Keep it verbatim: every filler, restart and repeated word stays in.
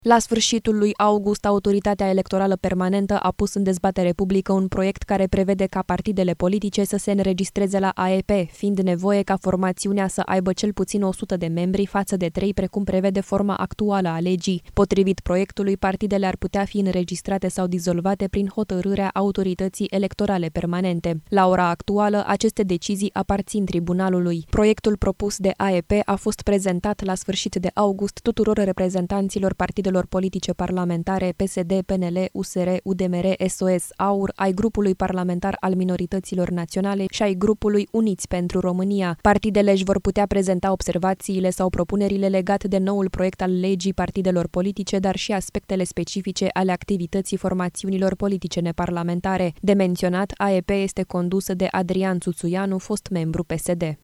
La sfârșitul lui august, Autoritatea Electorală Permanentă a pus în dezbatere publică un proiect care prevede ca partidele politice să se înregistreze la A E P, fiind nevoie ca formațiunea să aibă cel puțin o sută de membri față de trei, precum prevede forma actuală a legii. Potrivit proiectului, partidele ar putea fi înregistrate sau dizolvate prin hotărârea Autorității Electorale Permanente. La ora actuală, aceste decizii aparțin tribunalului. Proiectul propus de A E P a fost prezentat la sfârșit de august tuturor reprezentanților partidelor politice parlamentare P S D, P N L, U S R, U D M R, S O S, AUR, ai grupului parlamentar al minorităților naționale și ai grupului Uniți pentru România. Partidele își vor putea prezenta observațiile sau propunerile legate de noul proiect al legii partidelor politice, dar și aspectele specifice ale activității formațiunilor politice neparlamentare. De menționat, A E P este condusă de Adrian Țuțuianu, fost membru P S D.